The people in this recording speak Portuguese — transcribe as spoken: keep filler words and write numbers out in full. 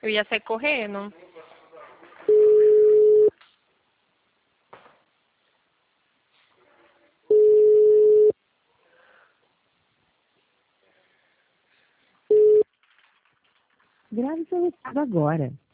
Eu ia sair correndo. Grave seu recado agora.